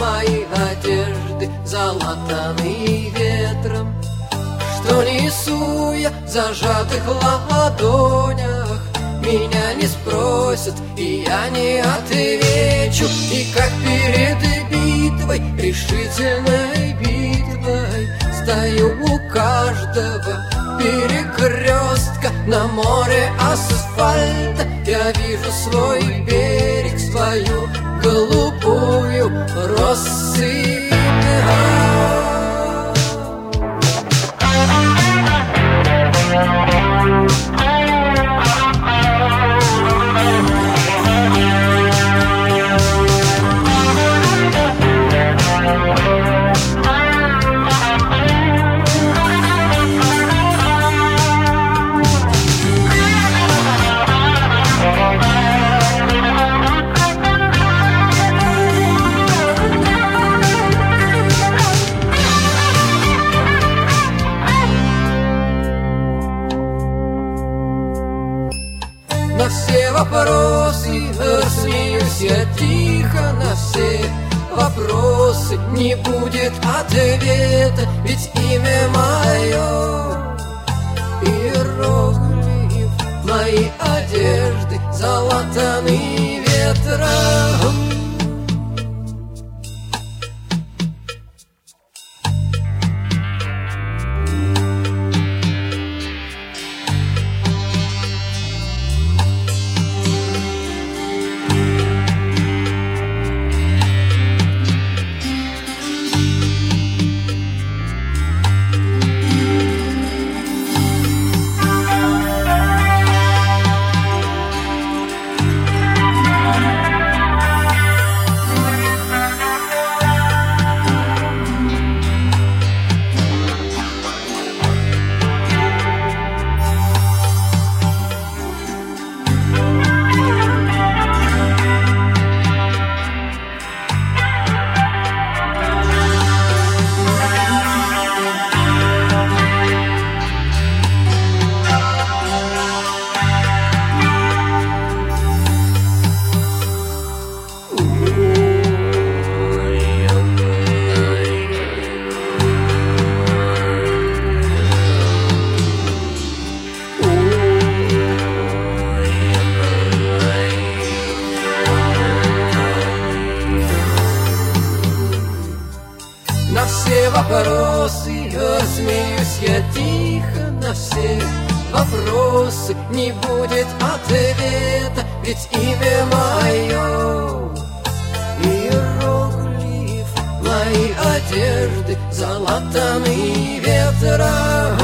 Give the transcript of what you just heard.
мои одежды залатаны ветром. Что несу я в зажатых ладонях, меня не спросят, и я не отвечу. И как перед битвой, решительной битвой, стою у каждого перекрестка. На море асфальта я вижу свой берег, свою голубую россыпь. На все вопросы смеюсь я тихо, на все вопросы не будет ответа, ведь имя мое иероглиф, мои одежды залатаны ветром. На все вопросы смеюсь я тихо, на все вопросы не будет ответа, ведь имя мое иероглиф, мои одежды залатаны ветром.